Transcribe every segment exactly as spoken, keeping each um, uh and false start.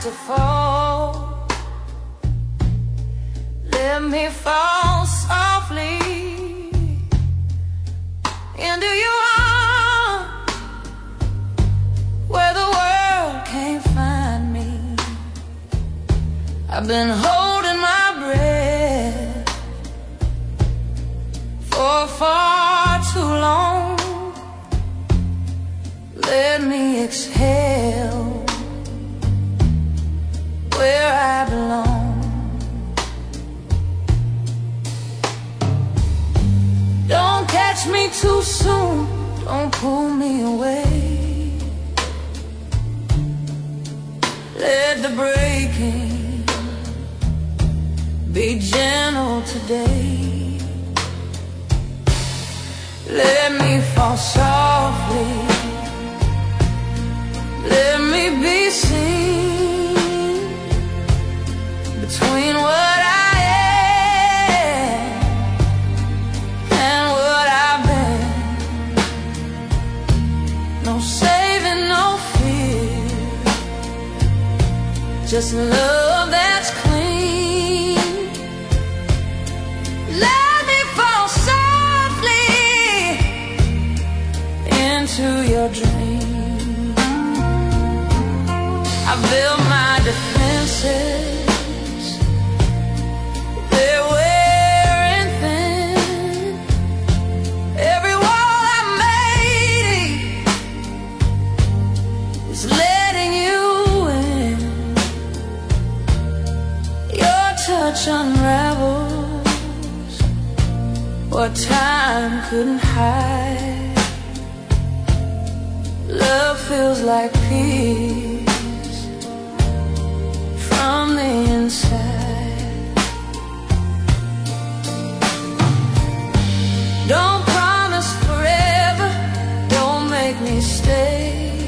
to fall, let me fall softly into your arms, where the world can't find me. I've been holding my breath for far too long. Let me exhale where I belong. Don't catch me too soon, don't pull me away. Let the breaking be gentle today. Let me fall softly, let me be seen between what I am and what I've been. No saving, no fear, just love that's clean. Let me fall softly into your dream. I built my defenses, they're wearing thin. Every wall I made is letting you in. Your touch unravels what time couldn't hide. Love feels like peace from the inside. Don't promise forever, don't make me stay.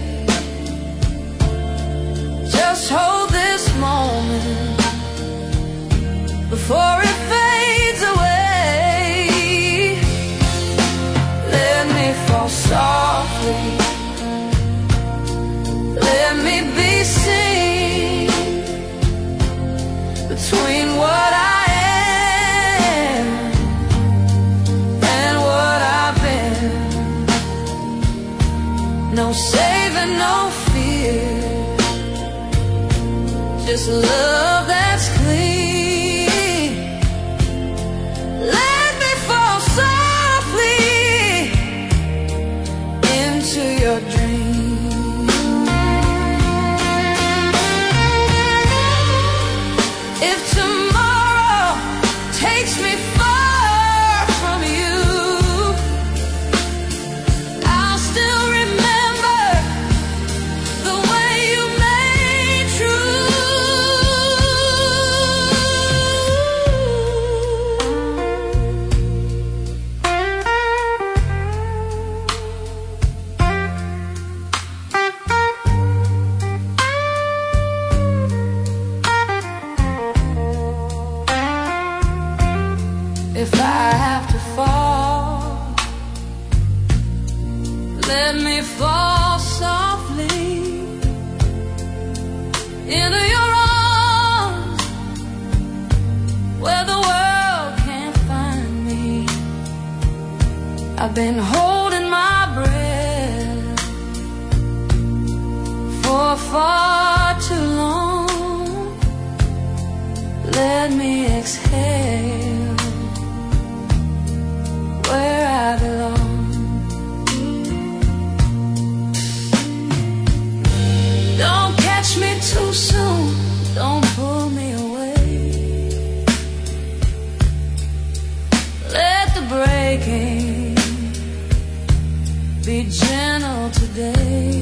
Just hold this moment before it fades away. Let me fall softly, let me be seen between what I am and what I've been. No saving, no fear, just love that's clean. Let me fall softly into your dream. If tomorrow takes me far from you, I'll still remember the way you made if I have to fall, let me fall softly into your arms, where the world can't find me. I've been holding my breath for far too long. Let me exhale where I belong. Don't catch me too soon, don't pull me away. Let the breaking be gentle today.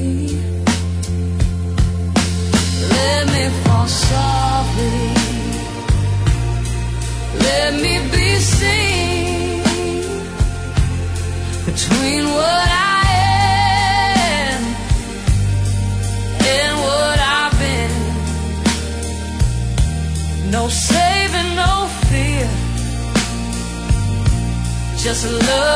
Let me fall softly, let me be seen between what I am and what I've been. No saving, no fear, just love